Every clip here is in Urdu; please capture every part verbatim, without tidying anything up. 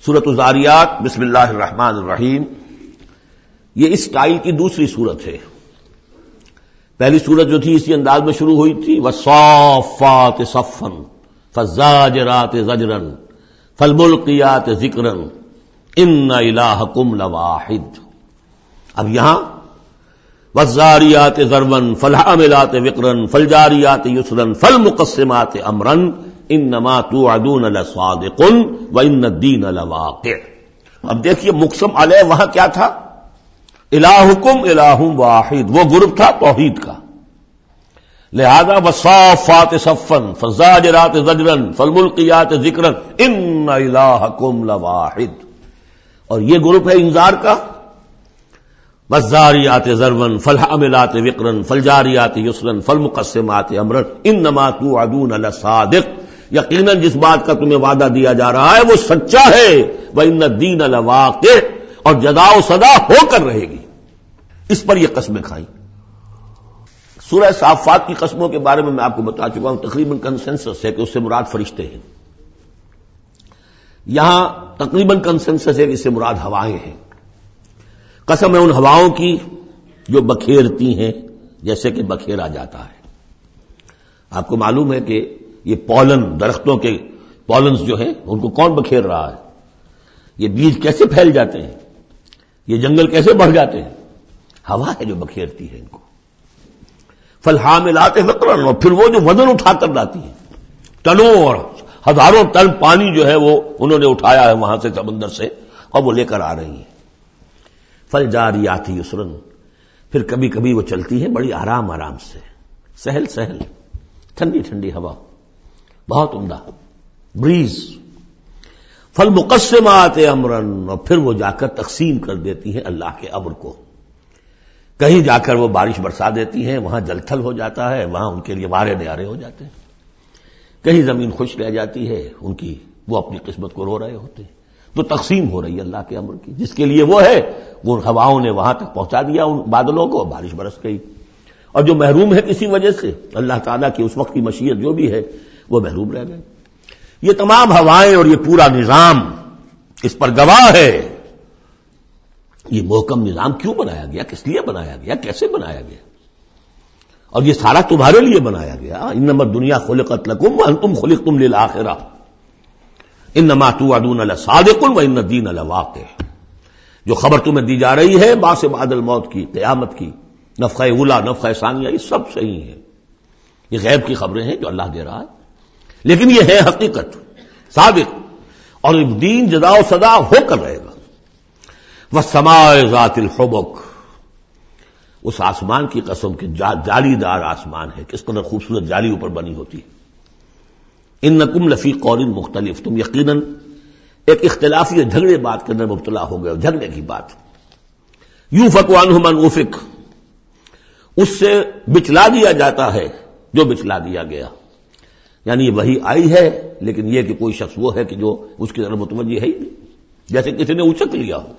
سورۃ الذاریات بسم اللہ الرحمن الرحیم، یہ اس سٹائل کی دوسری سورت ہے۔ پہلی سورت جو تھی اسی انداز میں شروع ہوئی تھی، والصافات صفا فالزاجرات زجرا فالملقیات ذکرا ان الہکم لواحد۔ اب یہاں والذاریات ذروا فالحاملات وقرا فالجاریات یسرا فالمقسمات امرا انما توعدون لصادق وان الدین لواقع۔ اب دیکھیے مقسم علیہ وہاں کیا تھا؟ الہکم الہ واحد، وہ گروپ تھا توحید کا، لہذا والصافات صفا فالزاجرات زجرا فالملقیات ذکرا ان الہکم لواحد، اور یہ گروپ ہے انذار کا، والذاریات ذروا فالحاملات وقرا فالجاریات یسرا فالمقسمات امرا انما توعدون لصادق، یقیناً جس بات کا تمہیں وعدہ دیا جا رہا ہے وہ سچا ہے، وان الدین لواقع، اور جزا و سزا ہو کر رہے گی، اس پر یہ قسمیں کھائیں۔ سورہ صافات کی قسموں کے بارے میں میں آپ کو بتا چکا ہوں، تقریباً کنسنسس ہے کہ اس سے مراد فرشتے ہیں، یہاں تقریباً کنسنسس ہے کہ اس سے مراد ہوائیں ہیں۔ قسم ہے ان ہواؤں کی جو بکھیرتی ہیں جیسے کہ بکھیرا جاتا ہے۔ آپ کو معلوم ہے کہ یہ پولن، درختوں کے پولنز جو ہیں ان کو کون بکھیر رہا ہے؟ یہ بیج کیسے پھیل جاتے ہیں، یہ جنگل کیسے بڑھ جاتے ہیں؟ ہوا ہے جو بکھیرتی ہے ان کو۔ فالحاملات وقرا، اور پھر وہ جو وزن اٹھا کر لاتی ہیں، ٹنوں اور ہزاروں ٹن پانی جو ہے وہ انہوں نے اٹھایا ہے وہاں سے سمندر سے، اور وہ لے کر آ رہی ہیں۔ فالجاریات یسرا، پھر کبھی کبھی وہ چلتی ہیں بڑی آرام آرام سے، سہل سہل، ٹھنڈی ٹھنڈی ہوا، بہت عمدہ بریز۔ فالمقسمات امرا، اور پھر وہ جا کر تقسیم کر دیتی ہیں اللہ کے امر کو، کہیں جا کر وہ بارش برسا دیتی ہیں، وہاں جل تھل ہو جاتا ہے، وہاں ان کے لیے وارے نیارے ہو جاتے ہیں، کہیں زمین خشک رہ جاتی ہے ان کی، وہ اپنی قسمت کو رو رہے ہوتے ہیں۔ تو تقسیم ہو رہی ہے اللہ کے امر کی، جس کے لیے وہ ہے وہ ہواؤں نے وہاں تک پہنچا دیا ان بادلوں کو، بارش برس گئی، اور جو محروم ہے کسی وجہ سے اللہ تعالیٰ کی اس وقت کی مشیت جو بھی ہے وہ محروم رہ گئے۔ یہ تمام ہوائیں اور یہ پورا نظام اس پر گواہ ہے۔ یہ محکم نظام کیوں بنایا گیا، کس لیے بنایا گیا، کیسے بنایا گیا، اور یہ سارا تمہارے لیے بنایا گیا۔ انما الدنیا خلقت لکم وانتم خلقتم للآخرہ انما توعدون لصادق وان الدین لواقع۔ جو خبر تمہیں دی جا رہی ہے بعث بعد الموت کی، قیامت کی، نفخہ اولا، نفخہ ثانیہ، یہ سب صحیح ہے، یہ غیب کی خبریں ہیں جو اللہ دے رہا ہے، لیکن یہ ہے حقیقت صادق، اور دین جزا و سزا ہو کر رہے گا۔ والسماء ذات الحبک، اس آسمان کی قسم کہ جالی دار آسمان ہے، کس قدر خوبصورت جالی اوپر بنی ہوتی ہے۔ انکم لفی قول مختلف، تم یقیناً ایک اختلافی جھگڑے بات کے اندر مبتلا ہو گئے ہو، جھگڑے کی بات۔ یوفک عنہ من افک، اس سے بچلا دیا جاتا ہے جو بچلا دیا گیا، یعنی وہی آئی ہے لیکن یہ کہ کوئی شخص وہ ہے کہ جو اس کی طرف متوجہ ہے ہی نہیں، جیسے کسی نے اچک لیا ہو۔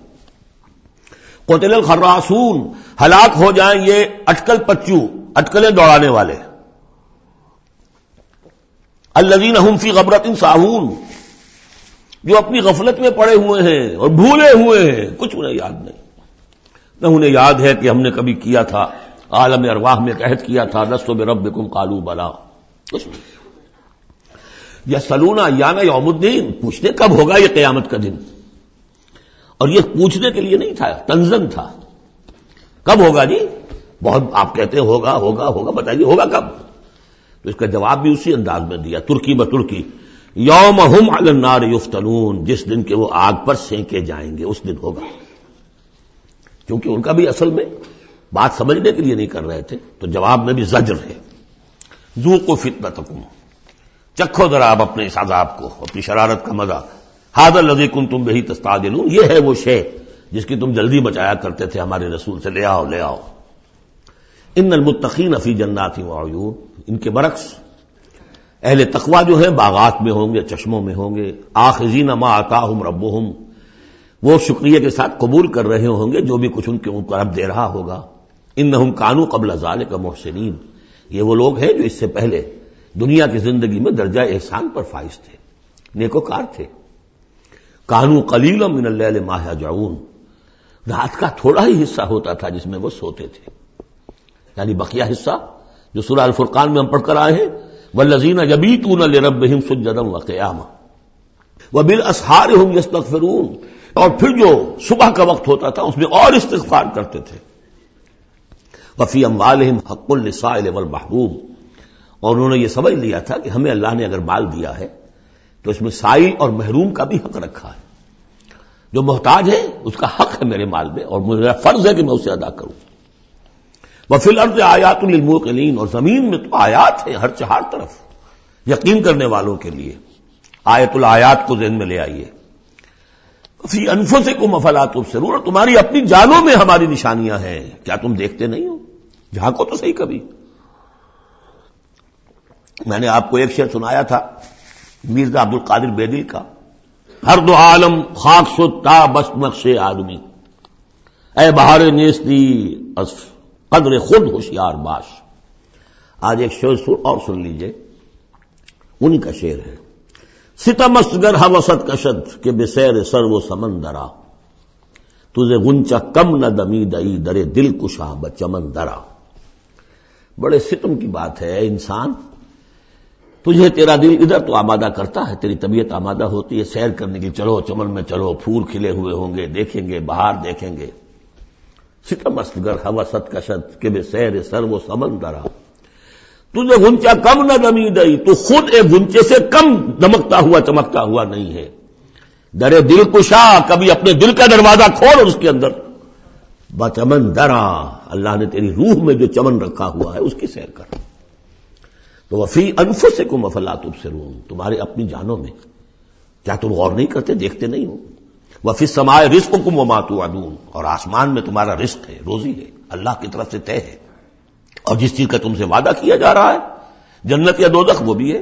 قتل الخراصون، ہلاک ہو جائیں یہ اٹکل پچو، اٹکلیں دوڑانے والے، الذین هم فی غفلۃ ساہون، جو اپنی غفلت میں پڑے ہوئے ہیں اور بھولے ہوئے ہیں، کچھ انہیں یاد نہیں، نہ انہیں یاد ہے کہ ہم نے کبھی کیا تھا، عالم ارواح میں عہد کیا تھا، لست بربکم قالوا بلا، کچھ نہیں۔ یسألون ایان یوم الدین، پوچھتے کب ہوگا یہ قیامت کا دن، اور یہ پوچھنے کے لیے نہیں تھا، تنزن تھا، کب ہوگا جی؟ بہت آپ کہتے ہیں ہوگا ہوگا ہوگا، بتائیے ہوگا کب؟ تو اس کا جواب بھی اسی انداز میں دیا، ترکی بترکی، یوم ہم علی النار یفتنون، جس دن کے وہ آگ پر سینکے جائیں گے اس دن ہوگا، کیونکہ ان کا بھی اصل میں بات سمجھنے کے لیے نہیں کر رہے تھے، تو جواب میں بھی زجر ہے۔ ذوقوا فتنتکم، چکھو ذرا آپ اپنے اس عذاب کو، اپنی شرارت کا مزہ، ھذا الذی کنتم بہ تستعجلون، یہ ہے وہ شے جس کی تم جلدی مچایا کرتے تھے ہمارے رسول سے، لے آؤ لے آؤ۔ ان المتقین فی جنات وعیون، ان کے برعکس اہل تقویٰ جو ہیں باغات میں ہوں گے، چشموں میں ہوں گے، آخذین ما آتاہم ربہم، وہ شکریہ کے ساتھ قبول کر رہے ہوں گے جو بھی کچھ ان کے اوپر رب دے رہا ہوگا۔ انہم کانوا قبل ذلک محسنین، یہ وہ لوگ ہیں جو اس سے پہلے دنیا کی زندگی میں درجہ احسان پر فائز تھے، نیکوکار تھے۔ کانوا قلیلا من اللیل ما یہجعون، رات کا تھوڑا ہی حصہ ہوتا تھا جس میں وہ سوتے تھے، یعنی بقیہ حصہ جو سورہ الفرقان میں ہم پڑھ کر آئے ہیں، والذین یبیتون لربہم سجدا وقیاما وبالاسحار هم یستغفرون، اور پھر جو صبح کا وقت ہوتا تھا اس میں اور استغفار کرتے تھے۔ وفی اموالہم حق للسائل والمحروم، اور انہوں نے یہ سمجھ لیا تھا کہ ہمیں اللہ نے اگر مال دیا ہے تو اس میں سائل اور محروم کا بھی حق رکھا ہے، جو محتاج ہے اس کا حق ہے میرے مال میں، اور میرا فرض ہے کہ میں اسے ادا کروں۔ وفی الارض آیات للموقنین، اور زمین میں تو آیات ہیں ہر چہار طرف یقین کرنے والوں کے لیے، آیت الآیات کو ذہن میں لے آئیے۔ فی انفسکم افلا تبصرون، تمہاری اپنی جانوں میں ہماری نشانیاں ہیں، کیا تم دیکھتے نہیں ہو؟ جھانکو تو صحیح کبھی۔ میں نے آپ کو ایک شعر سنایا تھا میرزا عبد القادر بیدل کا، ہر دو عالم خاک شد تا بس نقش آدمی، اے بہار نیستی از قدر خود ہوشیار باش۔ آج ایک شعر اور سن لیجئے، انہی کا شعر ہے، ستم است گر ہوست کشد کہ بسیر سر و سمندرا، تجھے غنچہ کم نہ دمیدئی در دل کشا بچمن درا۔ بڑے ستم کی بات ہے اے انسان، تجھے تیرا دل ادھر تو آمادہ کرتا ہے، تیری طبیعت آمادہ ہوتی ہے سیر کرنے کی، چلو چمن میں چلو، پھول کھلے ہوئے ہوں گے دیکھیں گے، بہار دیکھیں گے۔ ستم است گر ہوست کشد کہ بسیر سر و سمندرا، تجھے غنچہ کم نہ دمیدئی، تو خود ایک غنچے سے کم دمکتا ہوا چمکتا ہوا نہیں ہے۔ در دل کشا، کبھی اپنے دل کا دروازہ کھول اور اس کے اندر بچمن درا، اللہ نے تیری روح میں جو چمن رکھا ہوا ہے اس کی سیر کر۔ تو وفی انفسکم افلا تبصرون، تمہارے اپنی جانوں میں کیا تم غور نہیں کرتے، دیکھتے نہیں ہو؟ وفی السماء رزقکم وما توعدون، اور آسمان میں تمہارا رزق ہے، روزی ہے، اللہ کی طرف سے طے ہے، اور جس چیز کا تم سے وعدہ کیا جا رہا ہے جنت یا دوزخ وہ بھی ہے۔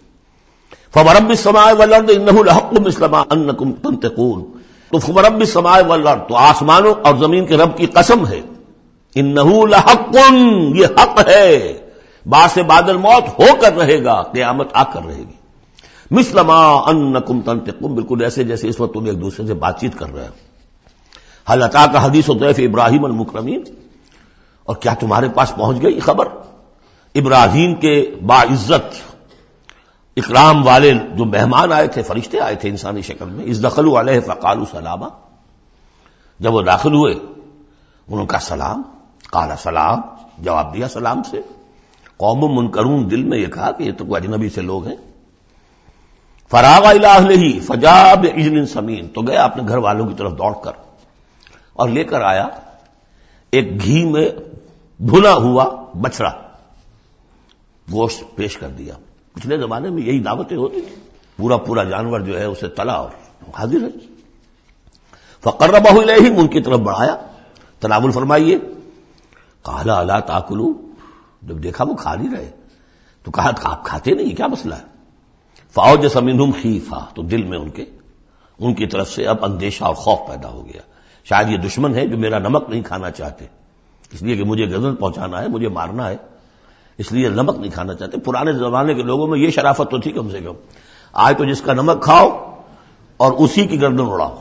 فورب السماء والارض انه لحق مثل ما انکم تنطقون، تو فورب السماء والارض، تو آسمانوں اور زمین کے رب کی قسم ہے، انه لحق، یہ حق ہے، باعث بعد الموت ہو کر رہے گا، قیامت آ کر رہے گی۔ مثل ما انکم تنطقون، بالکل ایسے جیسے اس وقت تم ایک دوسرے سے بات چیت کر رہے ہو۔ هل اتاک حدیث ضیف ابراہیم المکرمین، اور کیا تمہارے پاس پہنچ گئی خبر ابراہیم کے باعزت اکرام والے جو مہمان آئے تھے، فرشتے آئے تھے انسانی شکل میں، اذ دخلوا علیہ فقالوا سلاما، جب وہ داخل ہوئے انہوں نے کہا سلام، قال سلام، جواب دیا سلام سے۔ قوم منکرون، دل میں یہ کہا کہ یہ تو کوئی اجنبی سے لوگ ہیں۔ فراغ الی اہلہ فجاء بعجل سمین، تو گیا اپنے گھر والوں کی طرف دوڑ کر اور لے کر آیا ایک گھی میں بھنا ہوا بچڑا، گوشت پیش کر دیا۔ پچھلے زمانے میں یہی دعوتیں ہوتی تھی، پورا پورا جانور جو ہے اسے تلا اور حاضر ہے۔ فقربہ الیہم، ان کی طرف بڑھایا، تناول فرمائیے۔ قال الا تاکلون، جب دیکھا وہ کھا نہیں رہے تو کہا آپ کھاتے نہیں، کیا مسئلہ ہے؟ فاوجس منہم خیفہ، تو دل میں ان کے ان کی طرف سے اب اندیشہ اور خوف پیدا ہو گیا، شاید یہ دشمن ہے جو میرا نمک نہیں کھانا چاہتے، اس لیے کہ مجھے غضب پہنچانا ہے، مجھے مارنا ہے، اس لیے نمک نہیں کھانا چاہتے۔ پرانے زمانے کے لوگوں میں یہ شرافت تو تھی کم سے کم، آج تو جس کا نمک کھاؤ اور اسی کی گردن اڑاؤ۔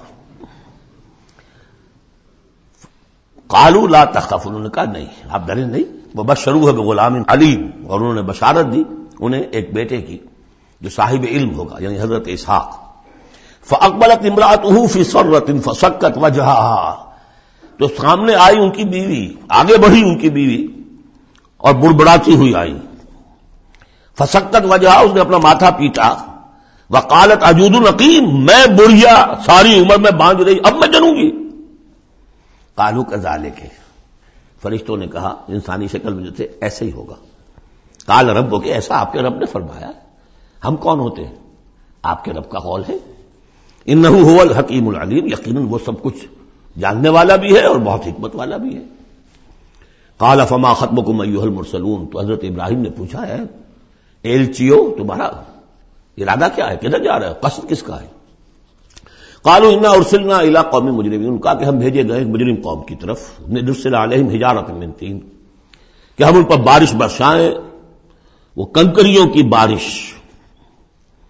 قالوا لا تخف، انہوں نے کہا نہیں آپ ڈریں نہیں، وبشروہ بغلام علیم، اور انہوں نے بشارت دی انہیں ایک بیٹے کی جو صاحب علم ہوگا، یعنی حضرت اسحاق۔ فاقبلت امرأته فی صرۃ فسکت وجہها، تو سامنے آئی ان کی بیوی، آگے بڑھی ان کی بیوی اور بڑبڑاتی ہوئی آئی۔ فسکت وجہها، اس نے اپنا ماتھا پیٹا۔ وقالت عجوز نقیم، میں بڑھیا ساری عمر میں باندھ رہی، اب میں جنوں گی۔ قالوا کذالک، فرشتوں نے کہا انسانی شکل میں جو تھے ایسے ہی ہوگا۔ قال ربک، ایسا آپ کے رب نے فرمایا، ہم کون ہوتے ہیں؟ آپ کے رب کا قول ہے۔ انہ هو الحکیم العلیم، یقیناً وہ سب کچھ جاننے والا بھی ہے اور بہت حکمت والا بھی ہے۔ قال فما خطبکم ایھا المرسلون، تو حضرت ابراہیم نے پوچھا ہے ایلچیو تمہارا ارادہ کیا ہے، کدھر جا رہے ہو، قصد کس کا ہے؟ قالوا انا ارسلنا الی قوم مجرمین، کہا کہ ہم بھیجے گئے مجرم قوم کی طرف، نرسل علیہم حجارۃ من طین، کہ ہم ان پر بارش برسائیں، وہ کنکریوں کی بارش،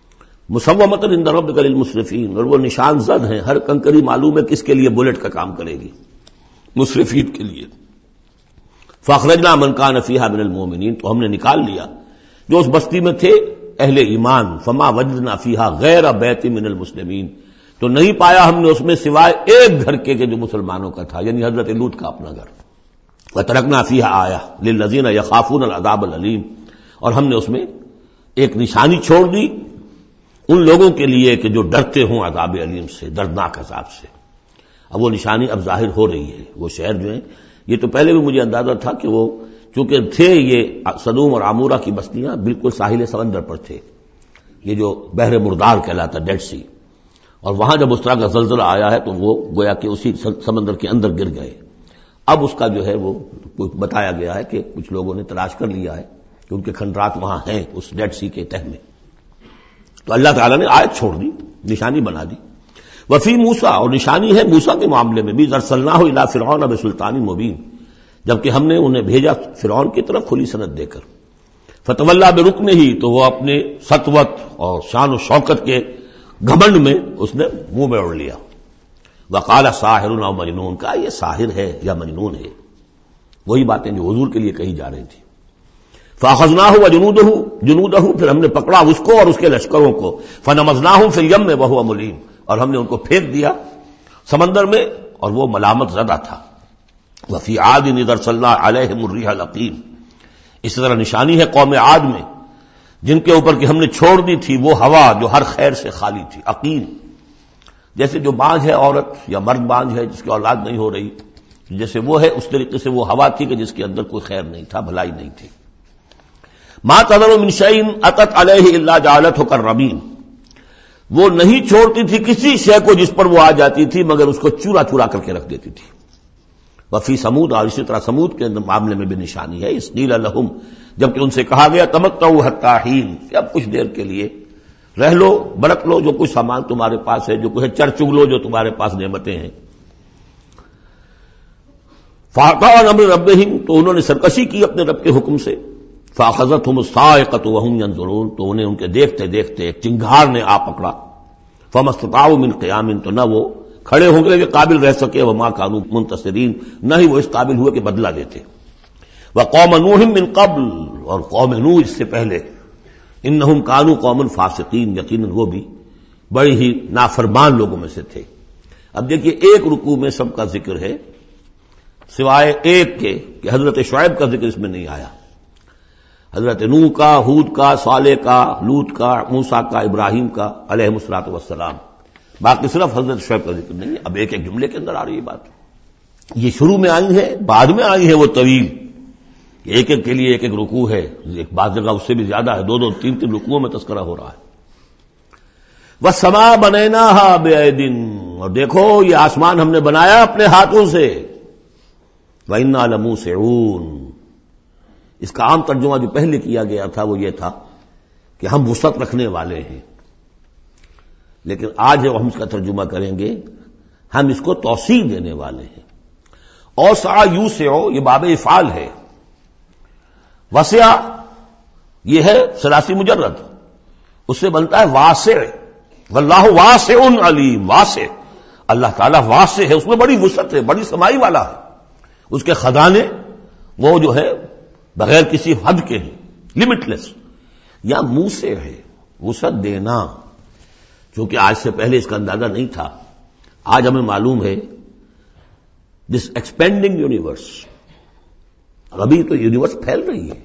مسومۃ عند ربک للمسرفین، اور وہ نشان زد ہیں، ہر کنکری معلوم ہے کس کے لیے بلٹ کا کام کرے گی، مسرفین کے لیے۔ فاخرجنا من کان فیہا من المؤمنین، تو ہم نے نکال لیا جو اس بستی میں تھے اہل ایمان، فما وجدنا فیہا غیر بیت من المسلمین، تو نہیں پایا ہم نے اس میں سوائے ایک گھر کے جو مسلمانوں کا تھا، یعنی حضرت لوط کا اپنا گھر۔ وترکنا فیہا آیہ للذین یخافون العذاب العلیم، اور ہم نے اس میں ایک نشانی چھوڑ دی ان لوگوں کے لیے کہ جو ڈرتے ہوں عذاب علیم سے، دردناک عذاب سے۔ اب وہ نشانی اب ظاہر ہو رہی ہے۔ وہ شہر جو ہیں، یہ تو پہلے بھی مجھے اندازہ تھا کہ وہ چونکہ تھے یہ سدوم اور عمورہ کی بستیاں بالکل ساحل سمندر پر تھے، یہ جو بحر مردار کہلاتا ڈیڈ سی، اور وہاں جب اس طرح کا زلزلہ آیا ہے تو وہ گویا کہ اسی سمندر کے اندر گر گئے۔ اب اس کا جو ہے وہ بتایا گیا ہے کہ کچھ لوگوں نے تلاش کر لیا ہے کہ ان کے کھنڈرات وہاں ہیں اس ڈیڈ سی کے تہ میں، تو اللہ تعالیٰ نے آیت چھوڑ دی، نشانی بنا دی۔ وفی موسیٰ، اور نشانی ہے موسیٰ کے معاملے میں بھی، ارسلناہ الی فرعون بسلطان مبین، جبکہ ہم نے انہیں بھیجا فرعون کی طرف کھلی سند دے کر۔ فتولی برکنہ، تو وہ اپنے سطوت اور شان و شوکت کے گھمنڈ میں اس نے منہ میں اڑ لیا۔ وقال ساحر او مجنون، کہا یہ ساحر ہے یا مجنون ہے، وہی باتیں جو حضور کے لیے کہی جا رہی تھی۔ فاخذناہ وجنودہ جنودہ، پھر ہم نے پکڑا اس کو اور اس کے لشکروں کو، فنبذناہم فی الیم وہو ملیم، اور ہم نے ان کو پھینک دیا سمندر میں اور وہ ملامت زدہ تھا۔ وفی عاد اذ ارسلنا علیہم الریح العقیم، اس طرح نشانی ہے قوم عاد میں جن کے اوپر کہ ہم نے چھوڑ دی تھی وہ ہوا جو ہر خیر سے خالی تھی، عقیم، جیسے جو بانجھ ہے عورت یا مرد بانجھ ہے جس کی اولاد نہیں ہو رہی، جیسے وہ ہے اس طریقے سے وہ ہوا تھی کہ جس کے اندر کوئی خیر نہیں تھا، بھلائی نہیں تھی۔ ما تذر من شیء اتت علیہ الا جعلتہ کالرمیم، وہ نہیں چھوڑتی تھی کسی شے کو جس پر وہ آ جاتی تھی مگر اس کو چورا چورا کر کے رکھ دیتی تھی۔ وفی سمود، اور اسی طرح سمود کے معاملے میں بھی نشانی ہے۔ اس قیل لہم، جبکہ ان سے کہا گیا تمتعوا حتی حین، کہ اب کچھ دیر کے لیے رہ لو، برت لو جو کچھ سامان تمہارے پاس ہے، جو کچھ ہے چر چگ لو جو تمہارے پاس نعمتیں ہیں۔ فاعطوا عن امر ربہم، تو انہوں نے سرکشی کی اپنے رب کے حکم سے۔ فاخذتهم الصاعقۃ وهم ينظرون، تو انہیں ان کے دیکھتے دیکھتے ایک چنگھار نے آ پکڑا۔ فما استطاعوا من قیام، تو نہ وہ کھڑے ہوں گے کہ قابل رہ سکے، وما كانوا منتصرین، نہ ہی وہ اس قابل ہوئے کہ بدلہ دیتے۔ وقوم نوح من قبل، اور قوم نوح اس سے پہلے، انہم كانوا قوما فاسقین، یقیناً وہ بھی بڑی ہی نافرمان لوگوں میں سے تھے۔ اب دیکھیے ایک رکوع میں سب کا ذکر ہے سوائے ایک کے کہ حضرت شعیب کا ذکر اس میں نہیں آیا، حضرت نوح کا، ہود کا، صالح کا، لوط کا، موسیٰ کا، ابراہیم کا علیہم الصلوۃ والسلام، باقی صرف حضرت شعیب کا ذکر نہیں ہے۔ اب ایک ایک جملے کے اندر آ رہی ہے بات، یہ شروع میں آئی ہے، بعد میں آئی ہے وہ طویل، ایک ایک کے لیے ایک ایک رکوع ہے، ایک بعض جگہ اس سے بھی زیادہ ہے، دو دو تین تین رکوعوں میں تذکرہ ہو رہا ہے۔ وَالسَّمَاءَ بَنَيْنَاهَا بِأَيْدٍ، اور دیکھو یہ آسمان ہم نے بنایا اپنے ہاتھوں سے۔ وَإِنَّا لَمُوسِعُونَ، اس کا عام ترجمہ جو پہلے کیا گیا تھا وہ یہ تھا کہ ہم وسعت رکھنے والے ہیں، لیکن آج جب ہم اس کا ترجمہ کریں گے ہم اس کو توسیع دینے والے ہیں۔ اوسع یوسع، یہ باب افعال ہے، وسع یہ ہے ثلاثی مجرد، اس سے بنتا ہے واسع، واللہ واسع علیم، واسع، اللہ تعالیٰ واسع ہے، اس میں بڑی وسعت ہے، بڑی سمائی والا ہے، اس کے خزانے وہ جو ہے بغیر کسی حد کے ہیں، لمٹ لیس، یا منہ سے ہے وسعت دینا، چونکہ آج سے پہلے اس کا اندازہ نہیں تھا، آج ہمیں معلوم ہے دس ایکسپینڈنگ یونیورس، ابھی تو یونیورس پھیل رہی ہے۔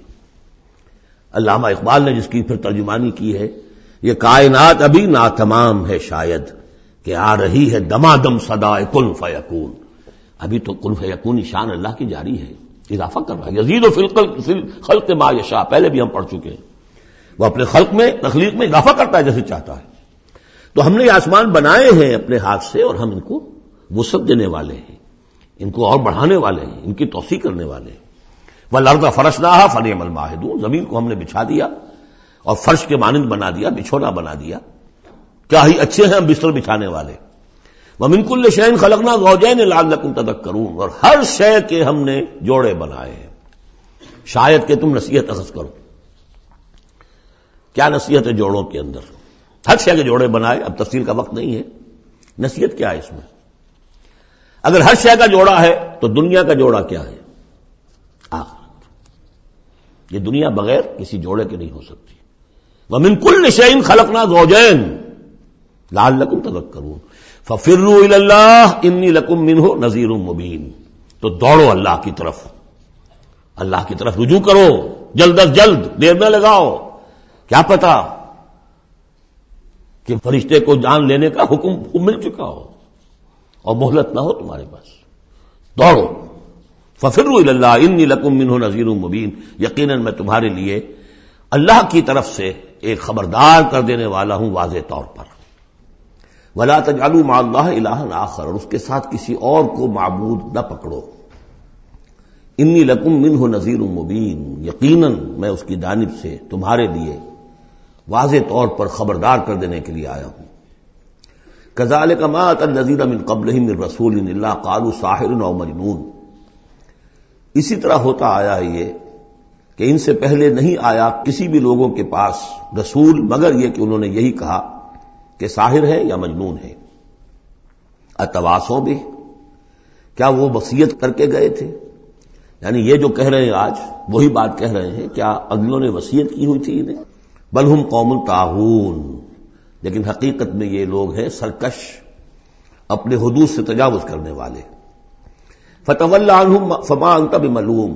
علامہ اقبال نے جس کی پھر ترجمانی کی ہے، یہ کائنات ابھی ناتمام ہے شاید کہ آ رہی ہے دمادم صدائے کن فیکون، ابھی تو کن فیکون شان اللہ کی جاری ہے، اضافہ کر رہا ہے، یزید فی الخلق ما یشاء، پہلے بھی ہم پڑھ چکے ہیں، وہ اپنے خلق میں، تخلیق میں اضافہ کرتا ہے جیسے چاہتا ہے۔ تو ہم نے یہ آسمان بنائے ہیں اپنے ہاتھ سے اور ہم ان کو وسعت دینے والے ہیں، ان کو اور بڑھانے والے ہیں، ان کی توسیع کرنے والے ہیں۔ وَالْأَرْضَ فَرَشْنَاهَا فَنِعْمَ الْمَاهِدُونَ، زمین کو ہم نے بچھا دیا اور فرش کے مانند بنا دیا، بچھونا بنا دیا، کیا ہی اچھے ہیں ہم بستر بچھانے والے۔ وَمِن كُلِّ شَيْءٍ خَلَقْنَا زَوْجَيْنِ لَعَلَّكُمْ تَذَكَّرُونَ، اور ہر شے کے ہم نے جوڑے بنائے ہیں شاید کہ تم نصیحت اخذ کرو۔ کیا نصیحت ہے جوڑوں کے اندر؟ ہر شے کے جوڑے بنائے، اب تفصیل کا وقت نہیں ہے. نصیحت کیا ہے اس میں؟ اگر ہر شے کا جوڑا ہے تو دنیا کا جوڑا کیا ہے؟ آخرت. یہ دنیا بغیر کسی جوڑے کے نہیں ہو سکتی. وَمِن كُلِّ شَيْءٍ خَلَقْنَا زَوْجَيْنِ لَعَلَّكُمْ تَذَكَّرُونَ فَفِرُّوا إِلَى اللَّهِ إِنِّي لَكُمْ مِنْهُ نَذِيرٌ مُبِينٌ. تو دوڑو اللہ کی طرف، اللہ کی طرف رجوع کرو، جلد از جلد، دیر نہ لگاؤ. کیا پتا کہ فرشتے کو جان لینے کا حکم مل چکا ہو اور مہلت نہ ہو تمہارے پاس. دوڑو. فَفِرُّوا إِلَى اللَّهِ إِنِّي لَكُمْ مِنْهُ نَذِيرٌ مُبِينٌ. یقیناً میں تمہارے لیے اللہ کی طرف سے ایک خبردار کر دینے والا ہوں واضح طور پر. وَلَا تَجْعَلُوا مَعَ اللَّهِ إِلَٰهًا آخَرَ. اور اس کے ساتھ کسی اور کو معبود نہ پکڑو. انی لکم منہ نذیر مبین. یقیناً میں اس کی جانب سے تمہارے لیے واضح طور پر خبردار کر دینے کے لیے آیا ہوں. کذالک ما اتى الذین من قبلہم من رسول الا قالوا ساحر او مجنون. اسی طرح ہوتا آیا ہے یہ کہ ان سے پہلے نہیں آیا کسی بھی لوگوں کے پاس رسول مگر یہ کہ انہوں نے یہی کہا کہ ساحر ہے یا مجنون ہے. اتواصوا بہ. کیا وہ وصیت کر کے گئے تھے؟ یعنی یہ جو کہہ رہے ہیں آج وہی بات کہہ رہے ہیں. کیا اگلوں نے وصیت کی ہوئی تھی انہیں؟ بل ہم قوم طاغون. لیکن حقیقت میں یہ لوگ ہیں سرکش، اپنے حدود سے تجاوز کرنے والے. فتول عنہم فما انت بملوم.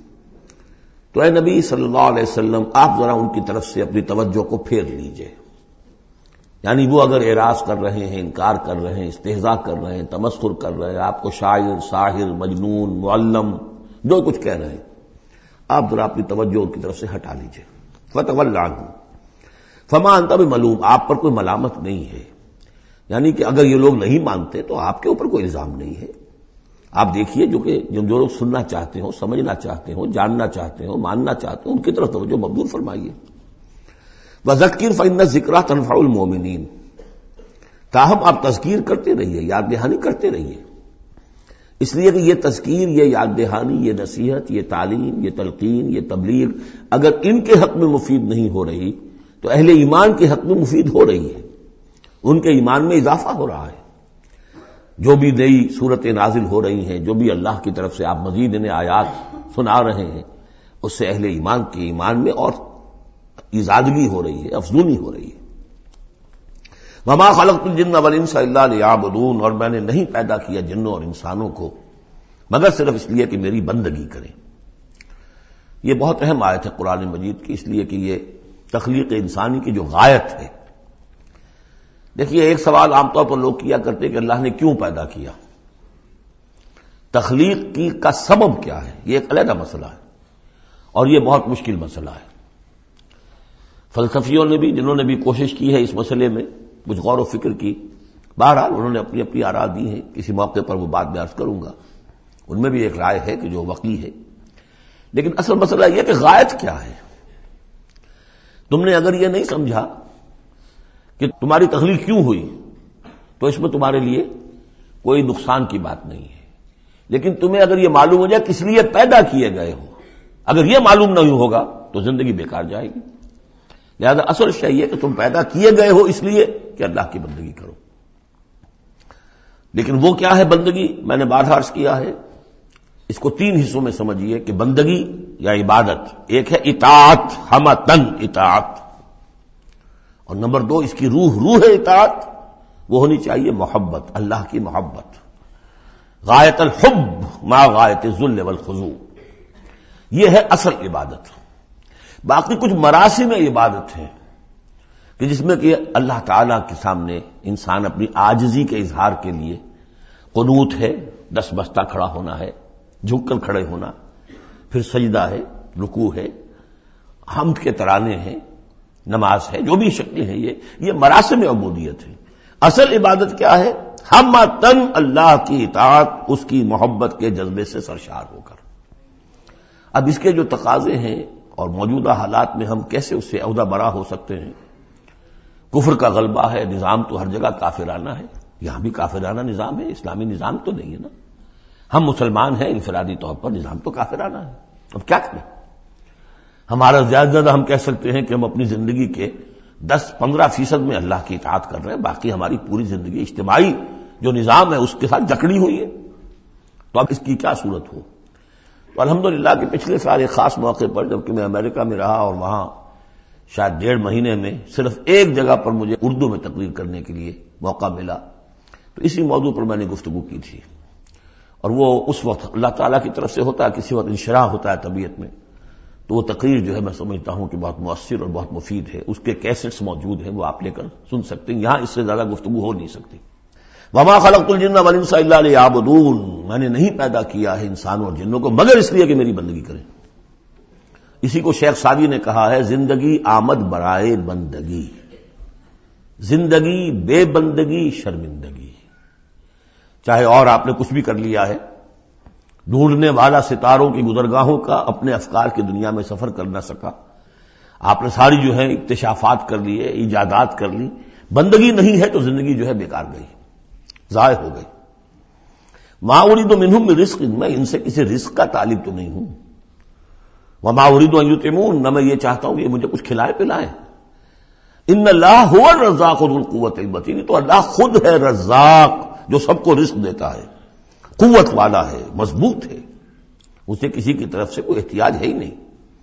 تو اے نبی صلی اللہ علیہ وسلم آپ ذرا ان کی طرف سے اپنی توجہ کو پھیر لیجئے. یعنی وہ اگر اعراض کر رہے ہیں، انکار کر رہے ہیں، استہزاء کر رہے ہیں، تمسخر کر رہے ہیں، آپ کو شاعر، ساحر، مجنون، معلم جو کچھ کہہ رہے ہیں، آپ ذرا اپنی توجہ ان کی طرف سے ہٹا لیجئے. فتول عنہم فما انت بملوم. آپ پر کوئی ملامت نہیں ہے. یعنی کہ اگر یہ لوگ نہیں مانتے تو آپ کے اوپر کوئی الزام نہیں ہے. آپ دیکھیے جو کہ جو لوگ سننا چاہتے ہو، سمجھنا چاہتے ہو، جاننا چاہتے ہو، ماننا چاہتے ہو، ان کی طرف توجہ مبذول فرمائیے. وذکر فإن الذکریٰ تنفع المؤمنین. تاہم آپ تذکیر کرتے رہیے، یاد دہانی کرتے رہیے. اس لیے کہ یہ تذکیر، یہ یاد دہانی، یہ نصیحت، یہ تعلیم، یہ تلقین، یہ تبلیغ اگر ان کے حق میں مفید نہیں ہو رہی تو اہل ایمان کے حق میں مفید ہو رہی ہے. ان کے ایمان میں اضافہ ہو رہا ہے. جو بھی نئی صورتیں نازل ہو رہی ہیں، جو بھی اللہ کی طرف سے آپ مزید انہیں آیات سنا رہے ہیں، اس سے اہل ایمان کے ایمان میں اور ازادگی ہو رہی ہے، افزونی ہو رہی ہے. وما خلقت الجن والانس الا لیعبدون. اور میں نے نہیں پیدا کیا جنوں اور انسانوں کو مگر صرف اس لیے کہ میری بندگی کریں. یہ بہت اہم آیت ہے قرآن مجید کی، اس لیے کہ یہ تخلیق انسانی کی جو غایت ہے. دیکھیے ایک سوال عام طور پر لوگ کیا کرتے کہ اللہ نے کیوں پیدا کیا، تخلیق کی کا سبب کیا ہے. یہ ایک علیحدہ مسئلہ ہے اور یہ بہت مشکل مسئلہ ہے. فلسفیوں نے بھی، جنہوں نے بھی کوشش کی ہے اس مسئلے میں کچھ غور و فکر کی، بہرحال انہوں نے اپنی اپنی آراء دی ہیں. کسی موقع پر وہ بات میں عرض کروں گا. ان میں بھی ایک رائے ہے کہ جو وقی ہے. لیکن اصل مسئلہ یہ کہ غایت کیا ہے. تم نے اگر یہ نہیں سمجھا کہ تمہاری تخلیق کیوں ہوئی تو اس میں تمہارے لیے کوئی نقصان کی بات نہیں ہے. لیکن تمہیں اگر یہ معلوم ہو جائے کس لیے پیدا کیے گئے ہو، اگر یہ معلوم نہیں ہوگا تو زندگی بیکار جائے گی. لہذا اصل شے یہ کہ تم پیدا کیے گئے ہو اس لیے کہ اللہ کی بندگی کرو. لیکن وہ کیا ہے بندگی؟ میں نے بارہا عرض کیا ہے، اس کو تین حصوں میں سمجھیے کہ بندگی یا عبادت. ایک ہے اطاعت، ہمتن اطاعت، اور نمبر دو اس کی روح روح اطاعت وہ ہونی چاہیے محبت، اللہ کی محبت. غایت الحب مع غایت الذل والخضوع، یہ ہے اصل عبادت. باقی کچھ مراسم عبادت ہیں کہ جس میں کہ اللہ تعالی کے سامنے انسان اپنی عاجزی کے اظہار کے لیے قنوت ہے، دس بستہ کھڑا ہونا ہے، جھک کر کھڑے ہونا، پھر سجدہ ہے، رکوع ہے، حمد کے ترانے ہیں، نماز ہے، جو بھی شکلیں ہیں، یہ یہ مراسم عبودیت ہے. اصل عبادت کیا ہے؟ ہمتن اللہ کی اطاعت، اس کی محبت کے جذبے سے سرشار ہو کر. اب اس کے جو تقاضے ہیں اور موجودہ حالات میں ہم کیسے اس سے عہدہ برا ہو سکتے ہیں؟ کفر کا غلبہ ہے، نظام تو ہر جگہ کافرانہ ہے، یہاں بھی کافرانہ نظام ہے، اسلامی نظام تو نہیں ہے نا. ہم مسلمان ہیں انفرادی طور پر، نظام تو کافرانہ ہے. اب کیا کریں؟ ہمارا زیادہ زیادہ ہم کہہ سکتے ہیں کہ ہم اپنی زندگی کے دس پندرہ فیصد میں اللہ کی اطاعت کر رہے ہیں، باقی ہماری پوری زندگی اجتماعی جو نظام ہے اس کے ساتھ جکڑی ہوئی ہے، تو اب اس کی کیا صورت ہو؟ تو الحمدللہ کہ پچھلے سال ایک خاص موقع پر جبکہ میں امریکہ میں رہا اور وہاں شاید ڈیڑھ مہینے میں صرف ایک جگہ پر مجھے اردو میں تقریر کرنے کے لیے موقع ملا، تو اسی موضوع پر میں نے گفتگو کی تھی، اور وہ اس وقت اللہ تعالیٰ کی طرف سے ہوتا ہے، کسی وقت انشراح ہوتا ہے طبیعت میں، تو وہ تقریر جو ہے میں سمجھتا ہوں کہ بہت مؤثر اور بہت مفید ہے، اس کے کیسٹس موجود ہیں، وہ آپ لے کر سن سکتے ہیں، یہاں اس سے زیادہ گفتگو ہو نہیں سکتی۔ وما خلقت الجن والانس الا لیعبدون، میں نے نہیں پیدا کیا ہے انسانوں اور جنوں کو مگر اس لیے کہ میری بندگی کریں۔ اسی کو شیخ سعدی نے کہا ہے زندگی آمد برائے بندگی، زندگی بے بندگی شرمندگی۔ چاہے اور آپ نے کچھ بھی کر لیا ہے، ڈھونڈنے والا ستاروں کی گزرگاہوں کا اپنے افکار کی دنیا میں سفر کر نہ سکا، آپ نے ساری جو ہے اکتشافات کر لیے، ایجادات کر لی، بندگی نہیں ہے تو زندگی جو ہے بیکار گئی، ضائع ہو گئی۔ ما اريد منهم من رزق، میں ان سے کسی رزق کا طالب تو نہیں ہوں، وما اريد ان يطعمون، نہ میں یہ چاہتا ہوں کہ مجھے کچھ کھلائے پلائیں۔ ان اللہ هو الرزاق ذو القوة المتین، تو اللہ خود ہے رزاق جو سب کو رزق دیتا ہے، قوت والا ہے، مضبوط ہے، اسے کسی کی طرف سے کوئی احتیاج ہے ہی نہیں۔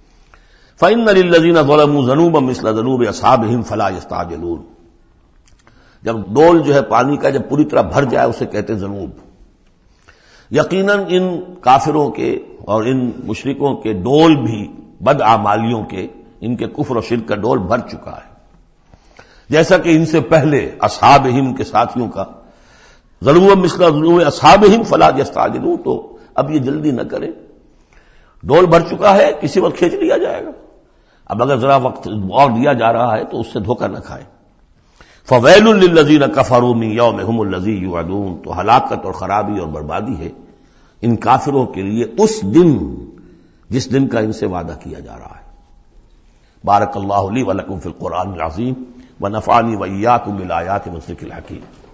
فإن للذین ظلموا ذنوبا مثل ذنوب اصحابهم فلا يستعجلون، جب ڈول جو ہے پانی کا جب پوری طرح بھر جائے اسے کہتے ہیں ذنوب۔ یقیناً ان کافروں کے اور ان مشرکوں کے ڈول بھی بد اعمالیوں کے، ان کے کفر و شرک کا ڈول بھر چکا ہے، جیسا کہ ان سے پہلے اصحابہم کے ساتھیوں کا ظلموا مثل ظلم اصحابہم فلا یستعجلون، تو اب یہ جلدی نہ کریں، ڈول بھر چکا ہے، کسی وقت کھینچ لیا جائے گا، اب اگر ذرا وقت اور دیا جا رہا ہے تو اس سے دھوکہ نہ کھائیں۔ فویل للذین کفروا من یومہم الذی یوعدون، تو ہلاکت اور خرابی اور بربادی ہے ان کافروں کے لیے اس دن جس دن کا ان سے وعدہ کیا جا رہا ہے۔ بارک اللہ لی ولکم فی القرآن العظیم ونفعنی وإیاکم بالآیات والذکر الحکیم۔